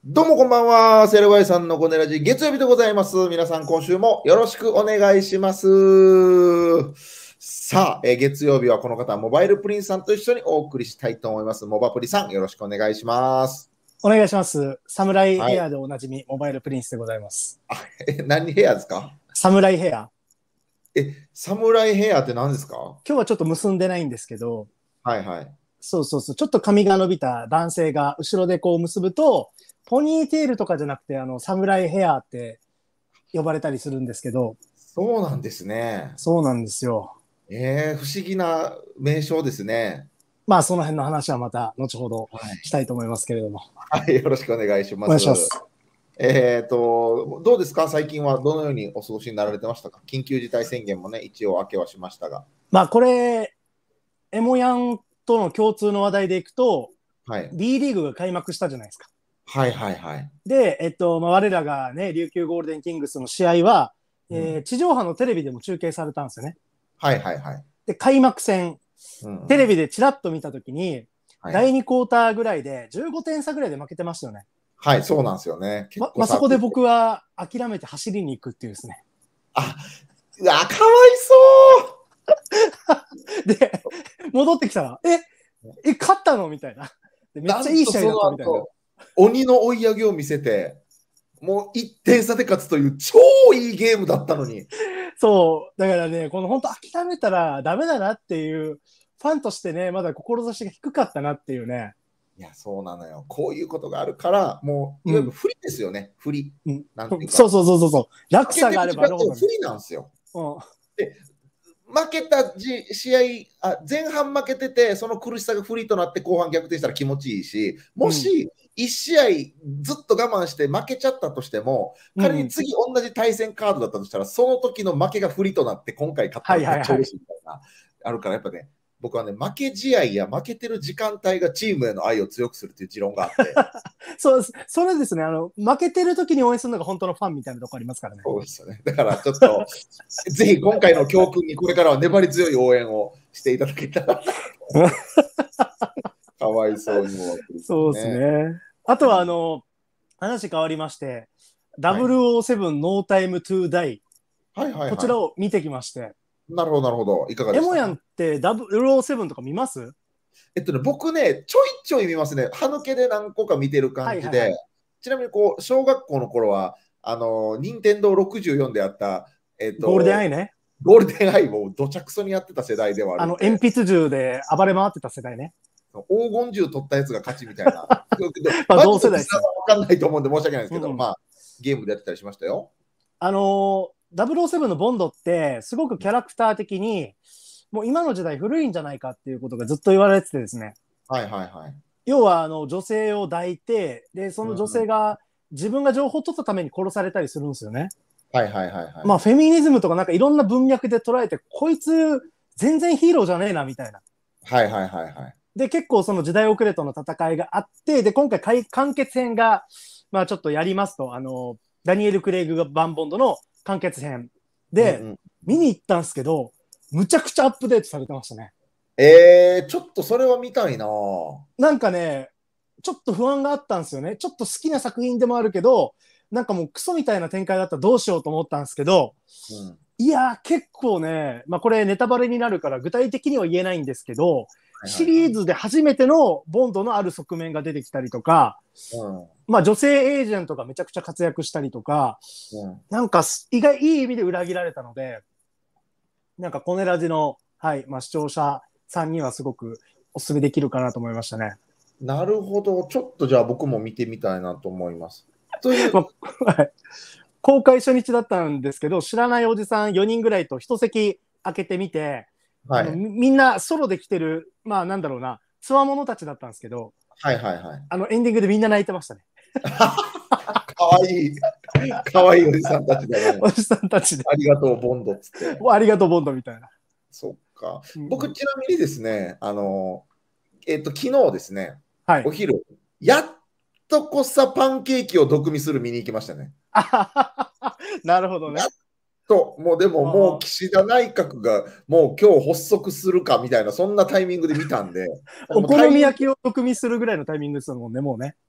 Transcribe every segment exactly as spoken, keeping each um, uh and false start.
どうもこんばんは。セルワイさんのコネラジ月曜日でございます。皆さん今週もよろしくお願いします。さあ、えー月曜日はこの方、モバイルプリンスさんと一緒にお送りしたいと思います。モバプリさん、よろしくお願いします。 お願いします。サムライはい。 ヘアでおなじみ、モバイルプリンスでございます。 あ、え、何ヘアですか？ サムライヘア。 え、サムライヘアって何ですか？ 今日はちょっと結んでないんですけど、 はいはい。 そうそうそう、ちょっと髪が伸びた男性が後ろでこう結ぶと、ポニーテールとかじゃなくて、あの、サムライヘアって呼ばれたりするんですけど、 そうなんですね。 そうなんですよ。 えー、不思議な名称ですね。 まあ、その辺の話はまた後ほどはい。 したいと思いますけれども。 はい、よろしくお願いします。 お願いします。 えーと、どうですか、最近はどのようにお過ごしになられてましたか？緊急事態宣言もね、一応明けはしましたが。 まあ、これ、エモヤンとの共通の話題でいくと、 はい。 B リーグが開幕したじゃないですか。 はいはいはい。 で、えっと、まあ、我らがね、琉球ゴールデンキングスの試合は、 うん、 えー地上波のテレビでも中継されたんですよね。 はいはいはい。 で、開幕戦、 うんうん、 テレビでチラッと見たときに、 はい。 だいにクォーターぐらいでじゅうごてん差ぐらいで負けてましたよね。 はい、そうなんですよね。結ま、まあ、そこで構差ついて。 僕は諦めて走りに行くっていうですね。 あ、うわ、かわいそで、戻ってきたら、え、え、勝ったのみたいな。でう。 めっなちゃいい試合んとそのだったみたいな。 後、鬼の追い上げを見せて、もういってん差で勝つという超いいゲームだったのに。 そう。だからね、この本当諦めたらダメだなっていう、ファンとしてね、まだ志が低かったなっていうね。 いや、そうなのよ。こういうことがあるから、もう、いわゆるうん。 不利ですよね。不利。 うん、 なんていうか。 そうそうそうそうそう。落負け差があれてる時間っばあるほどね。 て不利なんですよ。 うん。 で、負けたじ試合あ、前半負けてて、その苦しさが不利となって後半逆転したら気持ちいいし、 うん。 もしいち試合ずっと我慢して負けちゃったとしても、 うんうん。 仮に次同じ対戦カードだったとしたら、その時の負けが不利となって、今回勝ったはらめっちゃ嬉いはいはい。 しいみたいな、あるから、やっぱね、僕はね、負け試合や負けてる時間帯がチームへの愛を強くするっていう持論があって、 そうです。それですね、あの、負けてる時に応援するのが本当のファンみたいなとこありますからね。 そうですよね。だからちょっと、ぜひ今回の教訓にこれからは粘り強い応援をしていただけたらなと思って。かわいそうにもクリさんそうですね。 ね。あとは、あうん、 の、話変わりまして、 はい。 ダブルオーセブンノータイムトゥーダイ、 はいはいこちらはい。 を見てきまして、 なるほどなるほど。いかがでエモヤンしたか？ ってダブルオーセブンとか見ます？ えっとね、僕ね、ちょいちょい見ますね。歯抜けで何個か見てる感じで、 はいはいはい。 ちなみにこう、小学校の頃は、あの、任天堂ろくじゅうよんであった、えっゴールデンアイと、 ね。 ゴールデンアイをどちゃくそにやってた世代ではああの、 るんで、 鉛筆銃で暴れ回ってた世代ね。 黄金銃取ったやつが勝ちみたいな。 まあ、 マジ同世代ですね。 の時差は分かんないと思うんで申し訳ないんですけど、 うんうん。 まあ、ゲームでやってたりしましたよ。 あのー、ダブルオーセブンのボンドってすごくキャラクター的にもう今の時代古いんじゃないかっていうことがずっと言われててですね。 はいはいはい。 要はあの女性を抱いて、で、その女うんうん、 性が自分が情報を取ったために殺されたりするんですよね。 はいはいはいはい。 まあフェミニズムとかなんかいろんな文脈で捉えて、こいつ全然ヒーローじゃねえなみたいな。 はいはいはいはい。 で、結構その時代遅れとの戦いがあって、で、今回完結編が、まあちょっとやりますと、あの、ダニエル・クレイグがバンボンドの完結編で、 うんうん、 見に行ったんですけど、むちゃくちゃアップデートされてましたね。 えー、ちょっとそれは見たいな。うなんかね、ちょっと不安があったんですよね。ちょっと好きな作品でもあるけど、なんかもうクソみたいな展開だったらどうしようと思ったんですけど、 ん、 いやー結構ね、まあこれネタバレになるから具体的には言えないんですけど、 はいはシいはい。 リーズで初めてのボンドのある側面が出てきたりとか、 うん、 まあ女性エージェントがめちゃくちゃ活躍したりとか、 うん。 なんか意外、いい意味で裏切られたので、なんかコネラジの、はい、まあ視聴者さんにはすごくお勧めできるかなと思いましたね。 なるほど。ちょっとじゃあ僕も見てみたいなと思います。という、 まあ、公開初日だったんですけど、知らないおじさんよにんぐらいと一席開けてみて、あの、 はい。 みんなソロで来てる、まあなんだろうな、つわものたちだったんですけど、 はいはいはい。 あのエンディングでみんな泣いてましたね。 かわいい。かわいいおじさんたちだね。 おじさんたちで。 ありがとう、ボンドっつって。 ありがとう、ボンドみたいな。 そっか。僕、 うんうん、 ちなみにですね、あの、えっと、昨日ですね、 はい。 お昼、やっとこさパンケーキを毒味する見に行きましたね。 なるほどやっね。 と、もうでも、もううんうん、 岸田内閣がもう今日発足するかみたいな、そんなタイミングで見たんで、なんかおもうタイミング、 好み焼きを特味するぐらいのタイミングですもんね、もうね。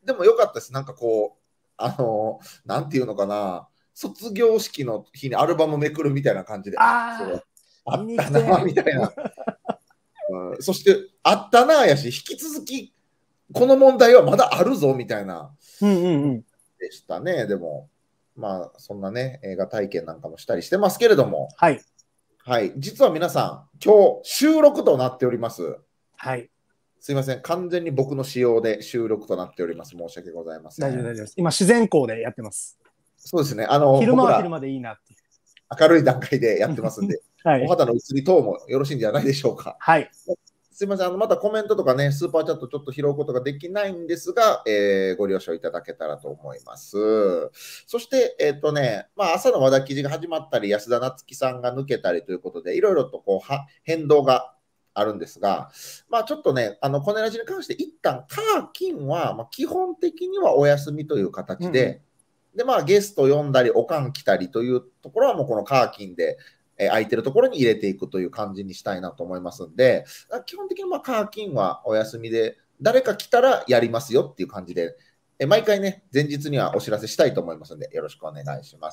でもよかったです。なんかこう、あの、なんていうのかな、卒業式の日にアルバムめくるみたいな感じで、あ、そうああったな、みたいな。うん、そして、あったなやし、引き続き、この問題はまだあるぞ、みたいな、 うんうんうん、 でしたね。でも、まあ、そんなね、映画体験なんかもしたりしてますけれども、 はい。 はい、実は皆さん、今日、収録となっております。 はい。 すいません、完全に僕の仕様で収録となっております。申し訳ございません。 大丈夫、大丈夫です。今、自然光でやってます。 そうですね、あの、 昼間は昼僕ら間でいいなっていう。 明るい段階でやってますんで、 はい、 お肌の移り等もよろしいんじゃないでしょうか。 はい。 すいません、あのまたコメントとかね、スーパーチャットちょっと拾うことができないんですが、えーご了承いただけたらと思います。そして、えっ、とね、まあ、朝の和田記事が始まったり、安田なつきさんが抜けたりということで、いろいろとこうは変動があるんですが、まあ、ちょっとね、あのコネラジに関して、一旦火金は、まあ、基本的にはお休みという形で、うんうんで、まあ、ゲスト呼んだり、おかん来たりというところは、もうこのカーキンで、えー、空いてるところに入れていくという感じにしたいなと思いますんで、基本的にまあカーキンはお休みで、誰か来たらやりますよっていう感じで、えー、毎回ね、前日にはお知らせしたいと思いますので、よろしくお願いします。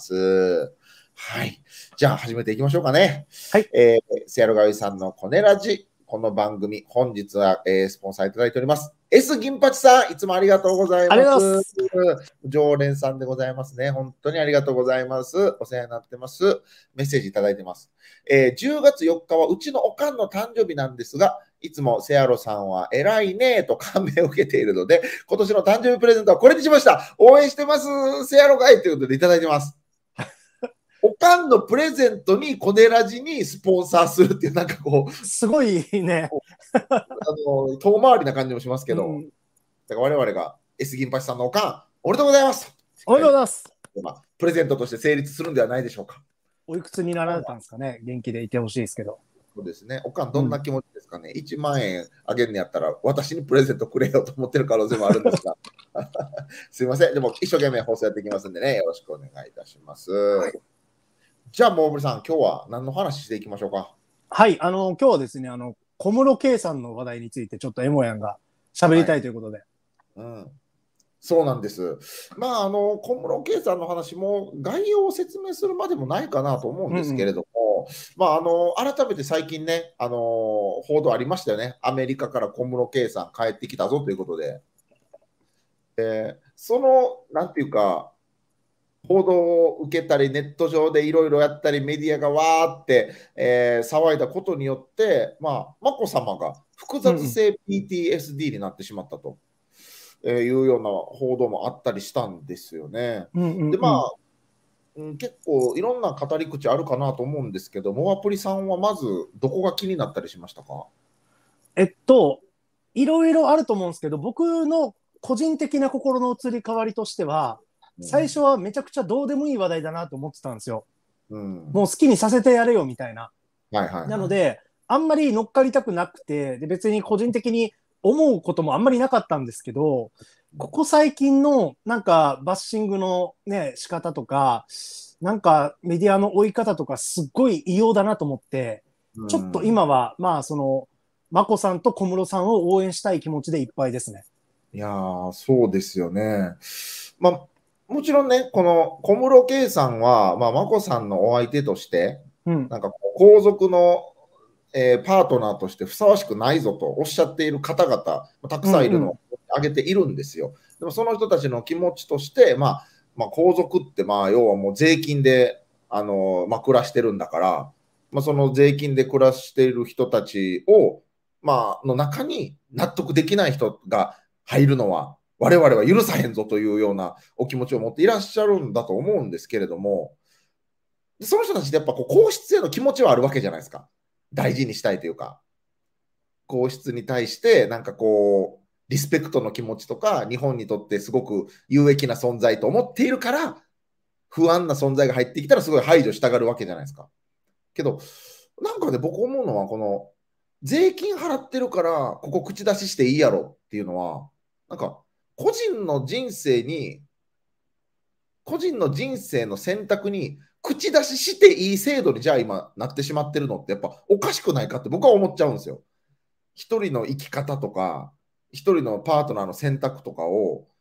はい。じゃあ、始めていきましょうかね。 はい。 えー、セアロガウイさんのコネラジ。この番組、本日は、えー、スポンサーいただいております。S 銀八さん、いつもありがとうございます。常連さんでございますね。本当にありがとうございます。お世話になってます。メッセージいただいてます。えー、じゅうがつよっかはうちのおかんの誕生日なんですが、いつもセアロさんは偉いねと感銘を受けているので、今年の誕生日プレゼントはこれにしました。応援してます。セアロがいということでいただいてます。おかんのプレゼントにコネラジにスポンサーするっていう、なんかこう、 すごいね。 あの遠回りな感じもしますけど、うん、だから我々が S 銀八さんのおかん、おめでとうございます。 おめでとうございます。 まあ、プレゼントとして成立するんではないでしょうか。 おいくつになられたんですかね、元気でいてほしいですけど。 そうですね、おかん、どんな気持ちですかね、うん、いちまんえんあげるんやったら、私にプレゼントくれよと思ってる可能性もあるんですが、すいません、でも一生懸命放送やっていきますんでね、よろしくお願いいたします。はい、じゃあ、もうぶりさん、今日は何の話していきましょうか。 はい、あの今日はですね、あの小室圭さんの話題について、ちょっとエモヤンが喋りたいということで。はい、うん、 そうなんです。まあ、あの小室圭さんの話も概要を説明するまでもないかなと思うんですけれども、うんうん、まあ、あの改めて最近ね、あの報道ありましたよね、アメリカから小室圭さん帰ってきたぞということで、えー、そのなんていうか、報道を受けたり、ネット上でいろいろやったり、メディアがわーって、えー、騒いだことによって、まあ、眞子さまが複雑性 ピーティーエスディー になってしまったと。えー、いうような報道もあったりしたんですよね。 うんうんうん、 で、まあ、うん、結構いろんな語り口あるかなと思うんですけど、モアプリさんはまずどこが気になったりしましたか？ えっと、いろいろあると思うんですけど、僕の個人的な心の移り変わりとしては、うん、最初はめちゃくちゃどうでもいい話題だなと思ってたんですよ。うん、もう好きにさせてやれよみたいな。 はいはいはい、 なので、あんまり乗っかりたくなくて、で別に個人的に思うこともあんまりなかったんですけど、ここ最近のなんかバッシングのね、仕方とか、なんかメディアの追い方とかすっごい異様だなと思って、ちょっと今は、まあその、眞子さんと小室さんを応援したい気持ちでいっぱいですね。 いやー、そうですよね。まあ、もちろんね、この小室圭さんは、まあ、眞子さんのお相手として、うん、なんか皇族のえー、パートナーとしてふさわしくないぞとおっしゃっている方々、たくさんいるのを挙げているんですよ。うんうん、でもその人たちの気持ちとして、まあ、まあ、皇族って、まあ、要はもう税金で、あのまあ、暮らしてるんだから、まあ、その税金で暮らしている人たちを、まあ、の中に納得できない人が入るのは、我々は許さへんぞというようなお気持ちを持っていらっしゃるんだと思うんですけれども、その人たちってやっぱこう皇室への気持ちはあるわけじゃないですか。大事にしたいというか、皇室に対してなんかこうリスペクトの気持ちとか、日本にとってすごく有益な存在と思っているから、不安な存在が入ってきたらすごい排除したがるわけじゃないですか。けどなんかね、僕思うのは、この税金払ってるからここ口出ししていいやろっていうのは、なんか個人の人生に個人の人生の選択に口出ししていい制度にじゃあ今なってしまってるのってやっぱおかしくないかって僕は思っちゃうんですよ。一人の生き方とか一人のパートナーの選択とかを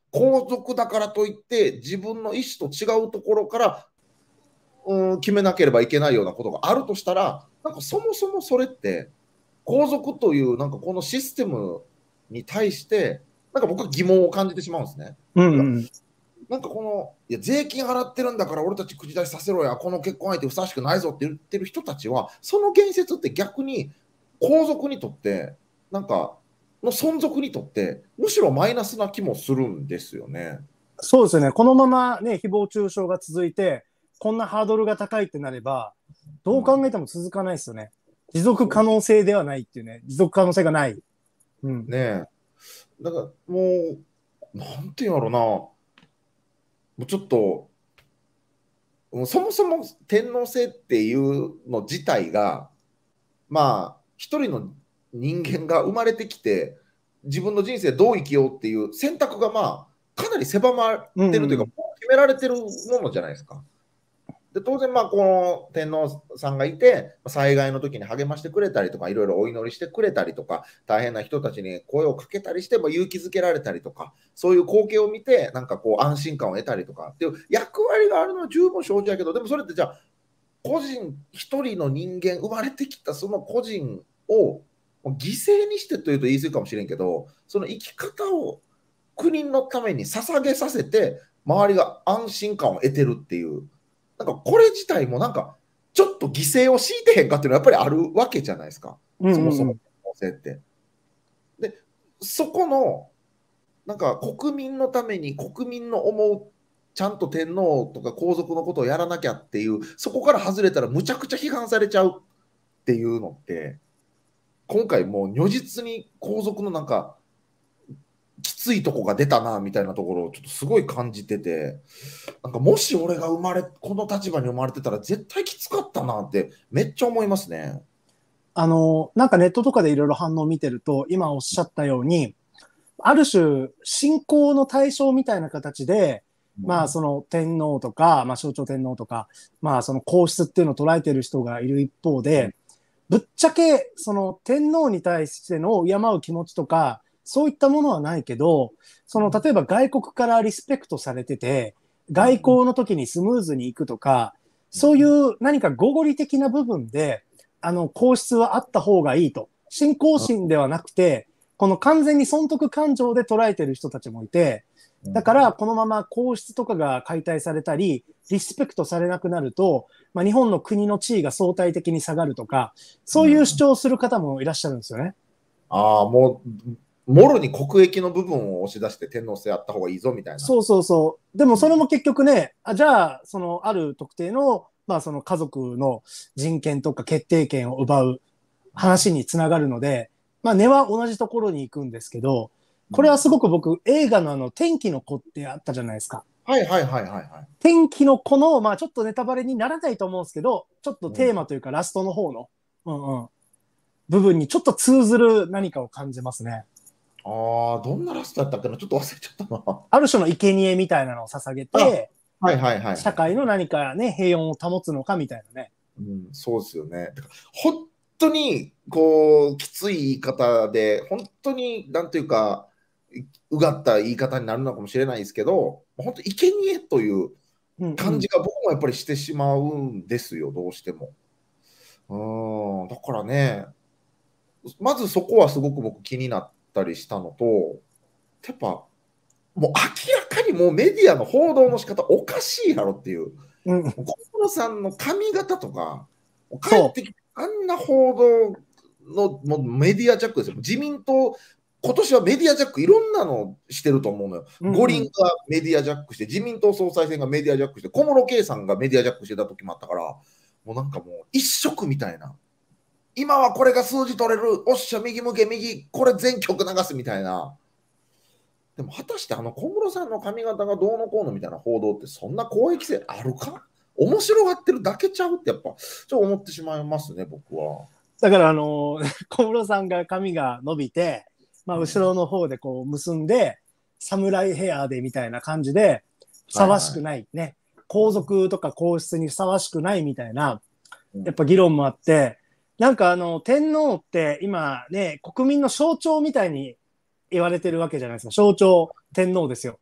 皇族だからといって自分の意思と違うところから、うん、決めなければいけないようなことがあるとしたら、なんかそもそもそれって皇族というなんかこのシステムに対してなんか僕は疑問を感じてしまうんですね。 うんうん、 なんかこのいや税金払ってるんだから俺たち口出しさせろや、この結婚相手ふさわしくないぞって言ってる人たちは、その言説って逆に皇族にとってなんかの存続にとってむしろマイナスな気もするんですよね。 そうですね。このままね、誹謗中傷が続いて、こんなハードルが高いってなれば、どう考えても続かないですよね。持続可能性ではないっていうね。持続可能性がない。 うん、ねえ。だからもう、なんていうんやろな。もうちょっと、そもそも天皇制っていうの自体が、まあ、一人の人間が生まれてきて、自分の人生どう生きようっていう選択が、まあ、かなり狭まってるというか、うんうん、決められてるものじゃないですか。で当然、まあ、この天皇さんがいて、災害の時に励ましてくれたりとか、いろいろお祈りしてくれたりとか、大変な人たちに声をかけたりして、まあ、勇気づけられたりとか、そういう光景を見て、なんかこう、安心感を得たりとかっていう役割があるのは十分承知やけど、でもそれってじゃあ、個人、一人の人間、生まれてきたその個人を犠牲にしてというと言い過ぎかもしれんけど、その生き方を国のために捧げさせて、周りが安心感を得てるっていう。なんかこれ自体もなんかちょっと犠牲を強いてへんかっていうのはやっぱりあるわけじゃないですか、うんうんうん、そもそもの性って。でそこのなんか国民のために国民の思うちゃんと天皇とか皇族のことをやらなきゃっていう、そこから外れたらむちゃくちゃ批判されちゃうっていうのって、今回もう如実に皇族のなんかきついとこが出たなみたいなところをちょっとすごい感じてて、なんかもし俺が生まれこの立場に生まれてたら絶対きつかったなってめっちゃ思いますね。 あのなんかネットとかでいろいろ反応を見てると、今おっしゃったようにある種信仰の対象みたいな形で、うん、まあその天皇とか、まあ、象徴天皇とか、まあその皇室っていうのを捉えている人がいる一方で、うん、ぶっちゃけその天皇に対しての敬う気持ちとかそういったものはないけど、その例えば外国からリスペクトされてて、外交の時にスムーズにいくとか、そういう何か合理的な部分で、あの、皇室はあった方がいいと。信仰心ではなくて、この完全に損得感情で捉えてる人たちもいて、だからこのまま皇室とかが解体されたり、リスペクトされなくなると、まあ、日本の国の地位が相対的に下がるとか、そういう主張をする方もいらっしゃるんですよね。 ああ、もう、もろに国益の部分を押し出して天皇制あった方がいいぞみたいな。 そうそうそう。でもそれも結局ね、あじゃあ、そのある特定の、まあその家族の人権とか決定権を奪う話につながるので、まあ根は同じところに行くんですけど、これはすごく僕、映画のあの、天気の子ってあったじゃないですか。 はいはいはいはい、はい。 天気の子の、まあちょっとネタバレにならないと思うんですけど、ちょっとテーマというかラストの方の、うんうん、部分にちょっと通ずる何かを感じますね。 ああ、どんなラストだったっけな、ちょっと忘れちゃったな。 ある種の生贄みたいなのを捧げて、 はいはいはい、はい。 社会の何かね、平穏を保つのかみたいなね。 うん、そうですよね。本当に、こう、きつい言い方で、本当に、なんというか、うがった言い方になるのかもしれないですけど、本当、生贄という感じが僕もやっぱりしてしまうんですよ、どうしても。うん、だからね、まずそこはすごく僕気になったりしたのと、やっぱ、もう明らかにもうメディアの報道の仕方おかしいやろっていう。うん、小室さんの髪型とか、帰ってきてあんな報道のもうメディアジャックですよ。自民党、今年はメディアジャックいろんなのしてると思うのよ。うんうん、五輪がメディアジャックして、自民党総裁選がメディアジャックして、小室圭さんがメディアジャックしてた時もあったから、もうなんかもう一色みたいな。今はこれが数字取れる、おっしゃ、右向け、右、これ全曲流すみたいな。でも果たしてあの小室さんの髪型がどうのこうのみたいな報道ってそんな公益性あるか？面白がってるだけちゃうってやっぱちょっと思ってしまいますね、僕は。 だからあの小室さんが髪が伸びて、まあ、後ろの方でこう結んで、うん、侍ヘアでみたいな感じでふさわしくないね、はいはい、皇族とか皇室にふさわしくないみたいなやっぱ議論もあって、なんかあの天皇って今ね国民の象徴みたいに言われてるわけじゃないですか。象徴天皇ですよ。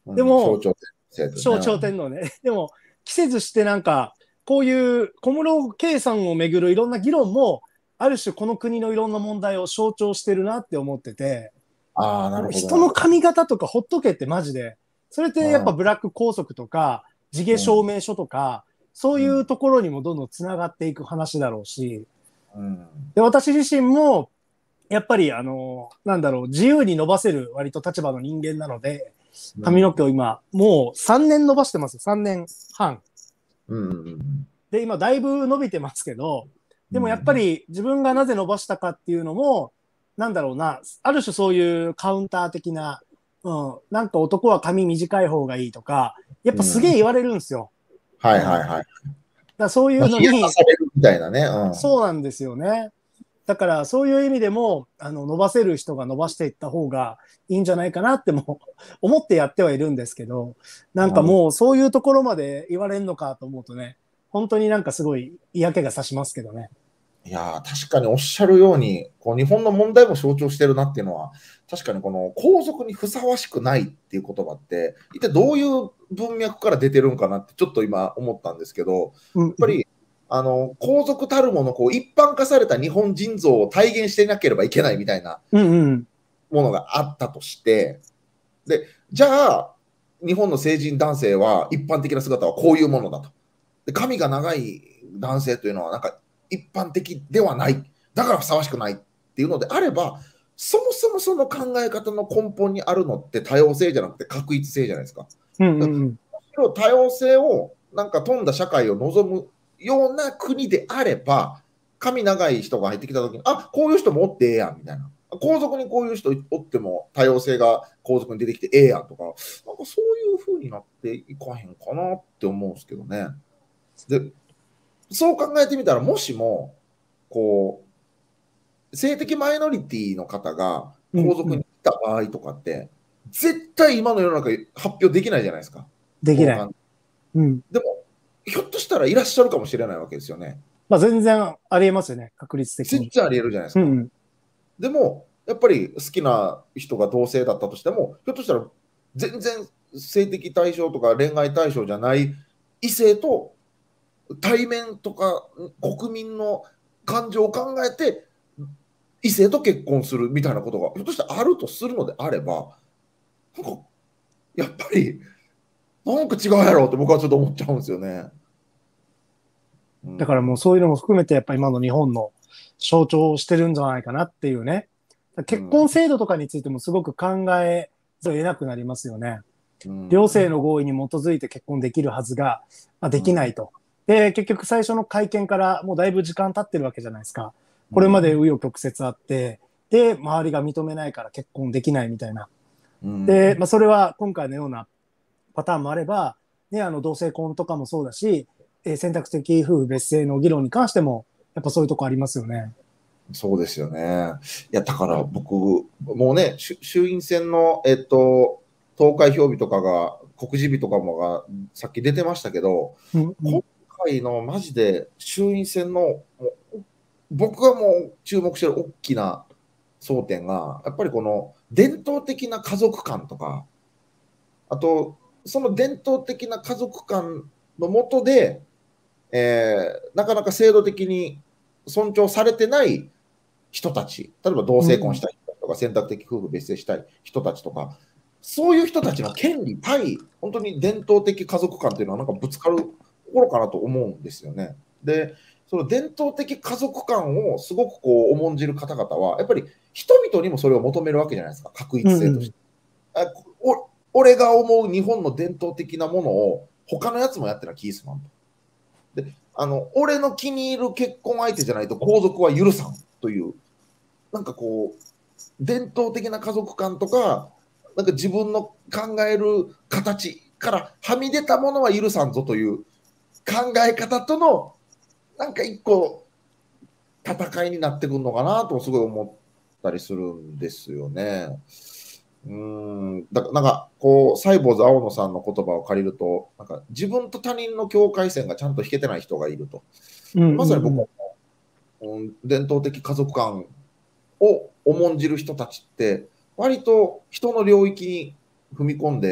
でも、 象徴天皇、 象徴天皇ね。でも、季節してなんか、こういう小室圭さんをめぐるいろんな議論も、ある種この国のいろんな問題を象徴してるなって思ってて、 ああ、なるほど。 人の髪型とかほっとけってマジで、それってやっぱうん、 ブラック校則とか、地毛証明書とか、そういうところにもどんどんつながっていく話だろうし、 うん、 で私自身も、やっぱりあの、なんだろう、自由に伸ばせる割と立場の人間なので、髪の毛を今、もうさんねん伸ばしてます。さんねんはん。 うん、 で、今だいぶ伸びてますけど、でもやっぱり自分がなぜ伸ばしたかっていうのも、なんだろうな、ある種そういうカウンター的な、うん、なんか男は髪短い方がいいとか、やっぱすげえ言われるんですよ。 はいはいはい。 だそういうのに、 みたいなね、うん。 そうなんですよね。だからそういう意味でも、あの、伸ばせる人が伸ばしていった方がいいんじゃないかなっても思ってやってはいるんですけど、なんかもうそういうところまで言われるのかと思うとね、本当になんかすごい嫌気がさしますけどね。 いや確かにおっしゃるように、こう日本の問題も象徴してるなっていうのは、確かにこの皇族にふさわしくないっていう言葉って、一体どういう文脈から出てるんかなってちょっと今思ったんですけど、やっぱり、あの皇族たるものこう一般化された日本人像を体現していなければいけないみたいなものがあったとして、でじゃあ日本の成人男性は一般的な姿はこういうものだと。で髪が長い男性というのはなんか一般的ではない。だからふさわしくないっていうのであれば、そもそもその考え方の根本にあるのって多様性じゃなくて確一性じゃないですか。 うんうんうん、 多様性をなんか富んだ社会を望むような国であれば、髪長い人が入ってきたときに、あ、こういう人もおってええやんみたいな。皇族にこういう人おっても多様性が皇族に出てきてええやんとか、なんかそういう風になっていかへんかなって思うんですけどね。で、そう考えてみたら、もしも、こう、性的マイノリティの方が皇族に来た場合とかって、うんうん、絶対今の世の中発表できないじゃないですか。 できない。 うん、でも、ひょっとしたらいらっしゃるかもしれないわけですよね。 まあ全然ありえますよね、確率的に。 全然ありえるじゃないですか。うんうん、でも、やっぱり好きな人が同性だったとしても、ひょっとしたら全然性的対象とか恋愛対象じゃない異性と対面とか国民の感情を考えて異性と結婚するみたいなことがひょっとしたらあるとするのであれば、なんかやっぱりなんか違うやろうって僕はちょっと思っちゃうんですよね。 だからもうそういうのも含めてやっぱ今の日本の象徴してるんじゃないかなっていうね。結婚制度とかについてもすごく考えざるを得なくなりますよね。うん、両性の合意に基づいて結婚できるはずが、まあ、できないと。うん、で、結局最初の会見からもうだいぶ時間経ってるわけじゃないですか。これまで紆余曲折あって、で、周りが認めないから結婚できないみたいな。うん、で、まあ、それは今回のようなパターンもあれば、ね、あの同性婚とかもそうだし、えー、選択的夫婦別姓の議論に関しても、やっぱそういうとこありますよね。 そうですよね。いや、だから僕、もうね、衆院選の、えっと、投開票日とかが、告示日とかもが、さっき出てましたけど、うんうん、今回のマジで衆院選の、僕がもう注目してる大きな争点が、やっぱりこの伝統的な家族観とか、あと、その伝統的な家族観のもとで、えー、なかなか制度的に尊重されてない人たち、例えば同性婚したい人とか、選択的夫婦別姓したい人たちとか、そういう人たちの権利対、本当に伝統的家族観というのはなんかぶつかるところかなと思うんですよね。で、その伝統的家族観をすごくこう重んじる方々は、やっぱり人々にもそれを求めるわけじゃないですか、確一性として。うんうん、お俺が思う日本の伝統的なものを他のやつもやってな気すまんと。で、あの、俺の気に入る結婚相手じゃないと皇族は許さんという、なんかこう、伝統的な家族観とか、なんか自分の考える形からはみ出たものは許さんぞという考え方との、なんか一個、戦いになってくるのかなとすごい思ったりするんですよね。うーんだなんかこうサイボーズ青野さんの言葉を借りると、なんか自分と他人の境界線がちゃんと引けてない人がいると。うんうんうん、まさに僕は、うん、伝統的家族観を重んじる人たちって割と人の領域に踏み込んで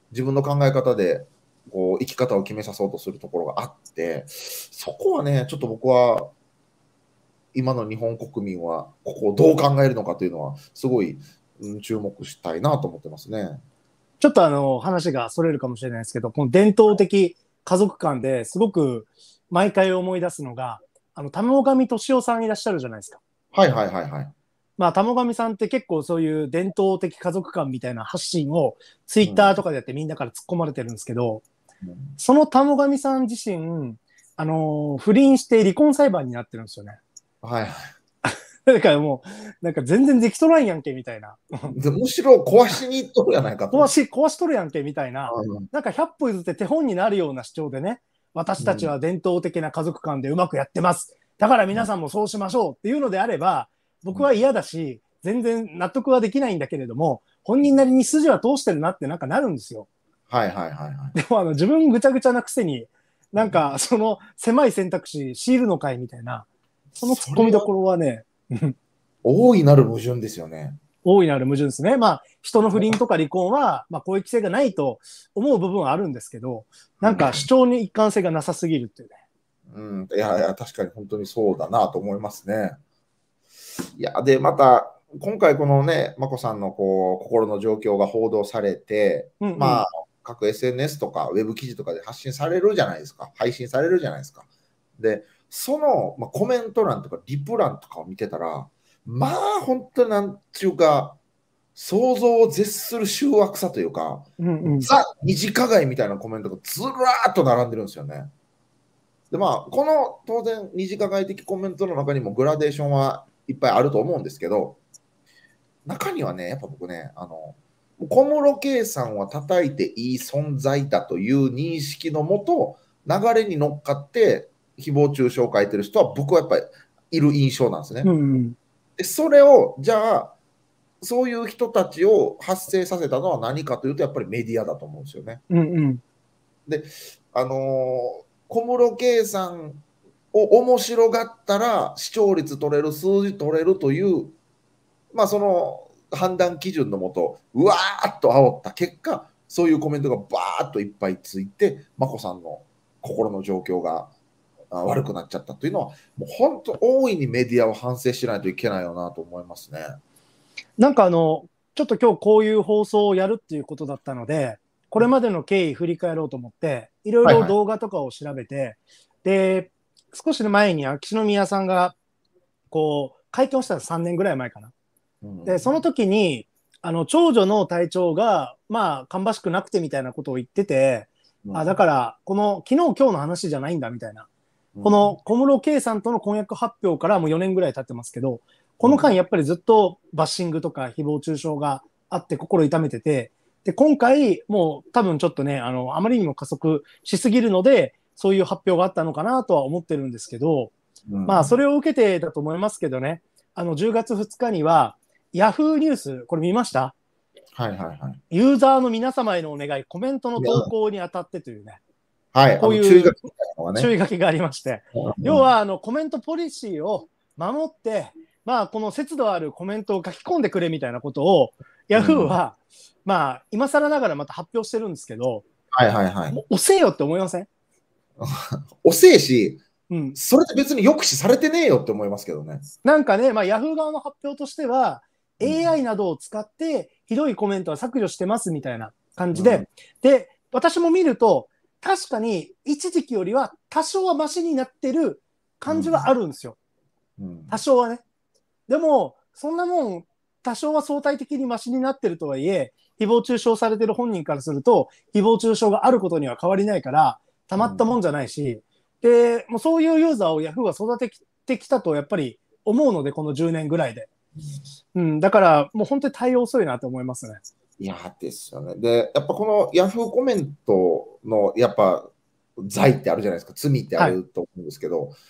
自分の考え方でこう生き方を決めさそうとするところがあって、そこはね、ちょっと僕は今の日本国民はここをどう考えるのかというのはすごい、うん、注目したいなと思ってますね。 ちょっとあの話がそれるかもしれないですけど、この伝統的家族観ですごく毎回思い出すのが、あの、玉上俊夫さんいらっしゃるじゃないですか。 はいはいはいはい。 まあ、玉上さんって結構そういう伝統的家族観みたいな発信をツイッターとかでやってみんなから突っ込まれてるんですけど、うん、その玉上さん自身、あのー、不倫して離婚裁判になってるんですよね。 はいはい。 だからもう、なんか全然できとらんやんけみたいな。 むしろ壊しにいっとるやないかと。 壊し、壊しとるやんけみたいな。うん、なんかひゃっぽ譲って手本になるような主張でね、私たちは伝統的な家族観でうまくやってます。だから皆さんもそうしましょうっていうのであれば、僕は嫌だし、全然納得はできないんだけれども、本人なりに筋は通してるなってなんかなるんですよ。 はいはいはい、はい。 でもあの自分ぐちゃぐちゃなくせに、なんかその狭い選択肢強いるのかいみたいな、その突っ込みどころはね、 大いなる矛盾ですよね。 大いなる矛盾ですね。まあ、人の不倫とか離婚は、まあ、公益性がないと思う部分はあるんですけど、なんか主張に一貫性がなさすぎるっていうね。 うん、いやいや、確かに本当にそうだなと思いますね。いや、で、また、今回このね、眞子さんのこう心の状況が報道されて、うんうん、まあ、各 エスエヌエス とかウェブ記事とかで発信されるじゃないですか。配信されるじゃないですか。で、その、まあ、コメント欄とかリプ欄とかを見てたら、まあ、本当になんていうか、想像を絶する醜悪さというか、うんうん、ザ・二次加害みたいなコメントがずらーっと並んでるんですよね。で、まあ、この当然、二次加害的コメントの中にもグラデーションはいっぱいあると思うんですけど、中にはね、やっぱ僕ね、あの、小室圭さんは叩いていい存在だという認識のもと、流れに乗っかって誹謗中傷を書いてる人は僕はやっぱりいる印象なんですね。うんうん、でそれを、じゃあ、そういう人たちを発生させたのは何かというと、やっぱりメディアだと思うんですよね。うんうん、で、あのー、小室圭さんを面白がったら視聴率取れる、数字取れるという、まあその判断基準のもと、うわーっと煽った結果、そういうコメントがバーっといっぱいついて、眞子さんの心の状況が悪くなっちゃったというのは、もう本当、大いにメディアを反省しないといけないよなと思いますね。 なんかあの、ちょっと今日こういう放送をやるっていうことだったので、これまでの経緯振り返ろうと思って、いろいろ動画とかを調べて、はいはい、で、少し前に秋篠宮さんが、こう、会見をしたのさんねんぐらい前かな。うん、で、その時に、あの、長女の体調が、まあ、芳しくなくてみたいなことを言ってて、うん、あだから、この、昨日今日の話じゃないんだみたいな。うん、この小室圭さんとの婚約発表からもうよねんぐらい経ってますけど、この間やっぱりずっとバッシングとか誹謗中傷があって心痛めてて、で、今回もう多分ちょっとね、あの、あまりにも加速しすぎるので、そういう発表があったのかなとは思ってるんですけど、うん、まあ、それを受けてだと思いますけどね、あの、じゅうがつふつかには、ヤフーニュース、これ見ました？ はいはいはい。 ユーザーの皆様へのお願い、コメントの投稿にあたってというね、 はい、 こういう注意書き、ね、注意書きがありまして、うん、要は、あの、コメントポリシーを守って、まあ、この節度あるコメントを書き込んでくれみたいなことを、ヤフーは、うん、まあ、今更ながらまた発表してるんですけど、 はいはいはい。 もう遅えよって思いません？ 遅えし、うん、それって別に抑止されてねえよって思いますけどね。 なんかね、まあ、ヤフー側の発表としては、うん、エーアイ などを使ってひどいコメントは削除してますみたいな感じで、うん、で、私も見ると、確かに一時期よりは多少はマシになってる感じはあるんですよ。うん、多少はね。でも、そんなもん、多少は相対的にマシになってるとはいえ、誹謗中傷されてる本人からすると、誹謗中傷があることには変わりないから、たまったもんじゃないし、うん、で、もうそういうユーザーを Yahoo は育ててきたとやっぱり思うので、このじゅうねんぐらいで。うん、だから、もう本当に対応遅いなと思いますね。 いやですよね。で、やっぱこの Yahoo コメントの、やっぱ、罪ってあるじゃないですか、罪ってあると思うんですけど、はい、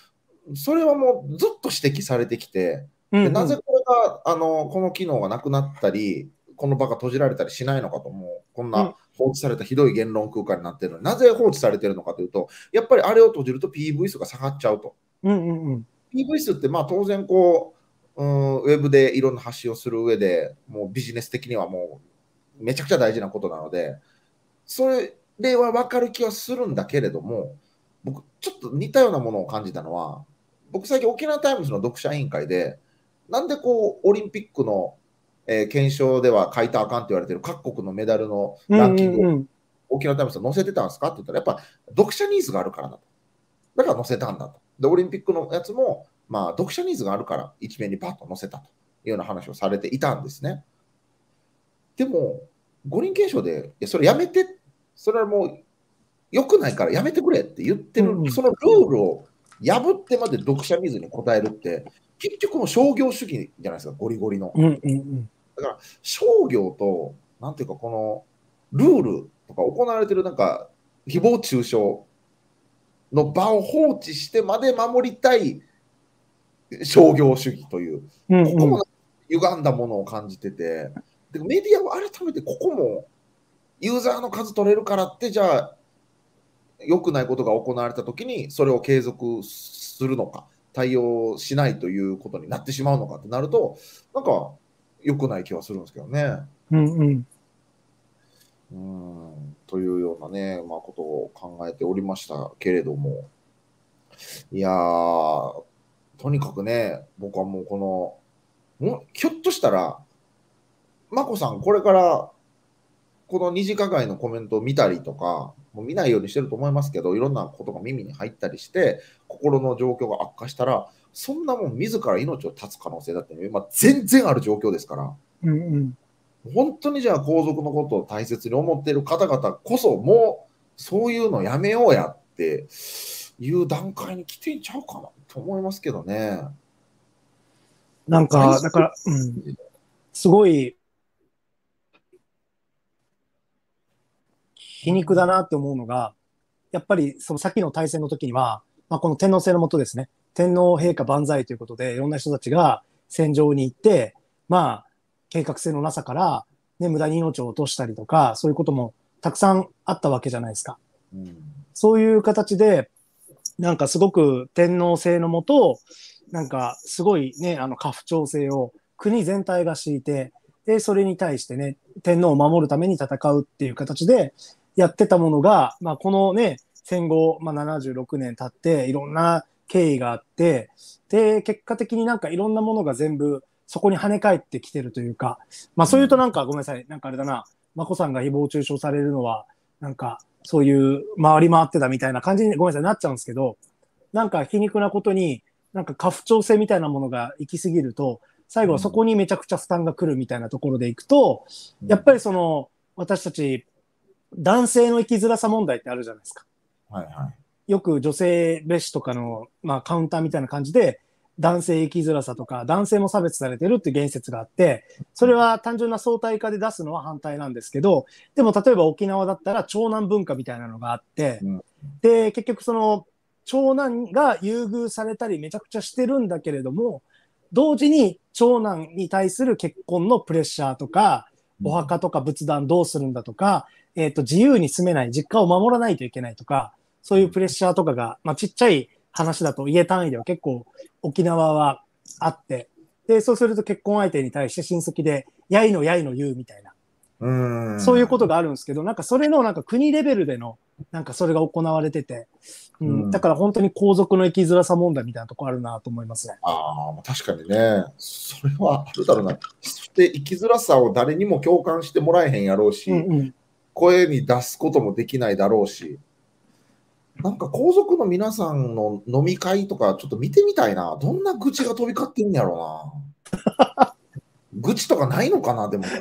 それはもうずっと指摘されてきて、でなぜこれがあのこの機能がなくなったり、この場が閉じられたりしないのかと、もうこんな放置されたひどい言論空間になっているのに、なぜ放置されているのかというと、やっぱりあれを閉じると ピーブイ 数が下がっちゃうと。うんうんうん、ピーブイ 数ってまあ当然こう、うん、ウェブでいろんな発信をする上で、もうビジネス的にはもうめちゃくちゃ大事なことなので、 それは分かる気はするんだけれども、僕、ちょっと似たようなものを感じたのは、僕、最近、沖縄タイムズの読者委員会で、なんでこう、オリンピックの、えー、検証では書いたらあかんって言われてる各国のメダルのランキングを、うんうんうん、沖縄タイムズ載せてたんですかって言ったら、やっぱ読者ニーズがあるからだと。だから載せたんだと。で、オリンピックのやつも、まあ、読者ニーズがあるから一面にパッと載せたというような話をされていたんですね。でも、五輪検証で、いや、それやめて、それはもう良くないからやめてくれって言ってる、うんうん、そのルールを破ってまで読者ニーズに応えるって、結局も商業主義じゃないですか、ゴリゴリの。 うんうんうん、 だから、商業と、なんていうか、このルールとか行われてるなんか、誹謗中傷の場を放置してまで守りたい商業主義という、うんうん、ここも歪んだものを感じてて、でメディアは改めてここもユーザーの数取れるからって、じゃあ、良くないことが行われたときに、それを継続するのか、対応しないということになってしまうのかってなると、なんか良くない気はするんですけどね。 うんうん。 うんというようなね、まあ、ことを考えておりましたけれども、いやー、とにかくね、僕はもうこの、もひょっとしたら、眞子さん、これからこの二次加害のコメントを見たりとか、もう見ないようにしてると思いますけど、いろんなことが耳に入ったりして、心の状況が悪化したら、そんなもん自ら命を絶つ可能性だって、まあ、全然ある状況ですから、 うんうん、 本当にじゃあ皇族のことを大切に思っている方々こそ、もうそういうのやめようやっていう段階に来てんちゃうかなと思いますけどね。 なんか、だから、うん、すごい皮肉だなって思うのが、やっぱりその先の大戦の時には、まあ、この天皇制の下ですね、天皇陛下万歳ということで、いろんな人たちが戦場に行って、まあ、計画性のなさから、ね、無駄に命を落としたりとか、そういうこともたくさんあったわけじゃないですか。うん、そういう形で、なんかすごく天皇制のもと、なんかすごいね、あの家父長制を国全体が敷いて、で、それに対してね、天皇を守るために戦うっていう形でやってたものが、まあこのね、戦後、まあ、ななじゅうろくねん経って、いろんな経緯があって、で、結果的になんかいろんなものが全部そこに跳ね返ってきてるというか、まあそういうとなんか、ごめんなさい、なんかあれだな、眞子さんが誹謗中傷されるのは、なんか、そういう回り回ってたみたいな感じにごめんなさいなっちゃうんですけど、なんか皮肉なことに、なんか家父長制みたいなものが行き過ぎると、最後はそこにめちゃくちゃ負担が来るみたいなところでいくと、やっぱりその、私たち、男性の生きづらさ問題ってあるじゃないですか。 はいはい、 よく女性蔑視とかの、まあ、カウンターみたいな感じで、男性生きづらさとか、男性も差別されてるっていう言説があって、それは単純な相対化で出すのは反対なんですけど、でも例えば沖縄だったら長男文化みたいなのがあって、うん、で、結局その長男が優遇されたりめちゃくちゃしてるんだけれども、同時に長男に対する結婚のプレッシャーとか、お墓とか仏壇どうするんだとか、えっと、自由に住めない、実家を守らないといけないとか、そういうプレッシャーとかが、まあ、ちっちゃい話だと家単位では結構沖縄はあって、で、そうすると結婚相手に対して親戚で、やいのやいの言うみたいな。うんそういうことがあるんですけど、なんかそれのなんか国レベルでの、なんかそれが行われてて、うん、うん、だから本当に皇族の生きづらさ問題みたいなところあるなと思いますね。 ああ、確かにね。それはあるだろうな。そして生きづらさを誰にも共感してもらえへんやろうし、うんうん、声に出すこともできないだろうし、なんか皇族の皆さんの飲み会とかちょっと見てみたいな。どんな愚痴が飛び交ってんやろうな。愚痴とかないのかな、でも。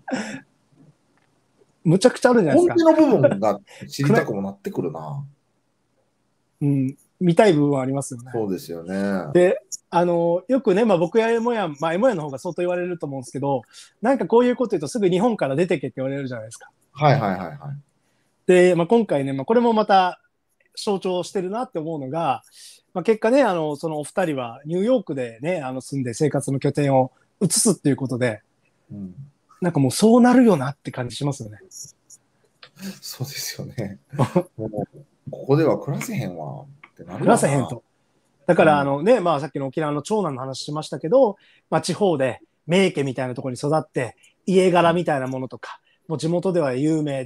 むちゃくちゃあるじゃないですか。 本音の部分が知りたくもなってくるな。 うん、見たい部分はありますよね。 そうですよね。 で、あの、よくね、まあ僕やエモヤン、まあエモヤンの方が相当言われると思うんですけど、なんかこういうこと言うとすぐ日本から出てけって言われるじゃないですか。 はいはいはいはい。 で、まあ今回ね、まあこれもまた象徴してるなって思うのが、まあ結果ね、あの、そのお二人はニューヨークでね、あの住んで生活の拠点を移すっていうことで、うん、なんかもうそうなるよなって感じしますよね。 そうですよね。もうここでは暮らせへんわってなるわな。 暮らせへんと。だからあのね、うん、まあさっきの沖縄の長男の話しましたけど、まあ地方で名家みたいなところに育って、家柄みたいなものとか、もう地元では有名で、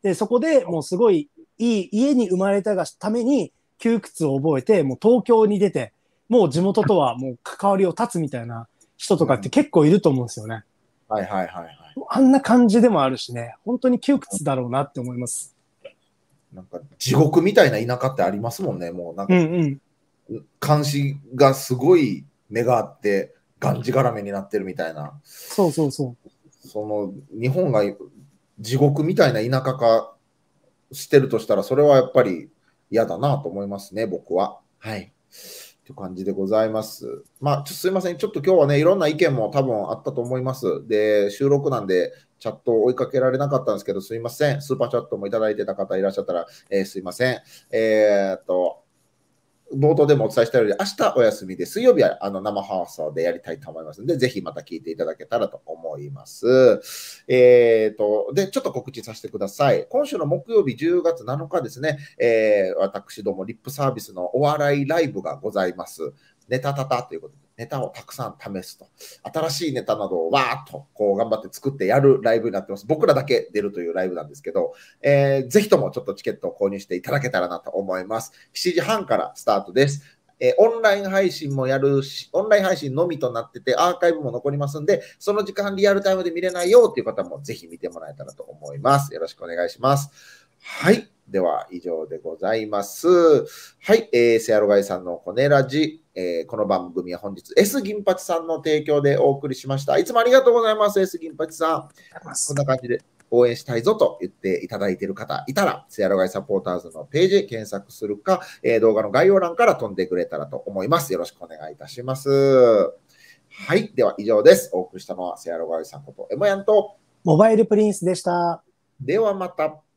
で、そこでもうすごいいい家に生まれたがために窮屈を覚えて、もう東京に出て、もう地元とはもう関わりを断つみたいな人とかって結構いると思うんですよね。 うん、はいはいはいはい。 あんな感じでもあるしね、本当に窮屈だろうなって思います。 なんか地獄みたいな田舎ってありますもんね、もうなんか、うんうん、監視がすごい目があって、がんじがらめになってるみたいな。 そうそうそう。 その日本が地獄みたいな田舎化してるとしたら、それはやっぱり嫌だなと思いますね、僕は。はい。という感じでございます。まあ、すいません。ちょっと今日はね、いろんな意見も多分あったと思います。で、収録なんで、チャットを追いかけられなかったんですけど、すいません。スーパーチャットもいただいてた方いらっしゃったら、えー、すいません。えー、っと、冒頭でもお伝えしたように、明日お休みで、水曜日はあの生放送でやりたいと思いますので、ぜひまた聞いていただけたらと思います。えっと、で、ちょっと告知させてください。今週の木曜日じゅうがつなのかですね、えー、私どもリップサービスのお笑いライブがございます。ネタタタということで、ネタをたくさん試すと。新しいネタなどをわーっとこう頑張って作ってやるライブになってます。僕らだけ出るというライブなんですけど、えー、ぜひともちょっとチケットを購入していただけたらなと思います。しちじはんからスタートです。えー、オンライン配信もやるし、オンライン配信のみとなってて、アーカイブも残りますんで、その時間リアルタイムで見れないよっていう方もぜひ見てもらえたらと思います。よろしくお願いします。はい。では、以上でございます。はい。えー、セアロガイさんのコネラジ、えー、この番組は本日 S 銀八さんの提供でお送りしました。いつもありがとうございます、S 銀八さん。こんな感じで応援したいぞと言っていただいている方いたら、セアロガイサポーターズのページ検索するか、えー、動画の概要欄から飛んでくれたらと思います。よろしくお願いいたします。はい。では以上です。お送りしたのはセアロガイさんことエモヤンとモバイルプリンスでした。 ではまた。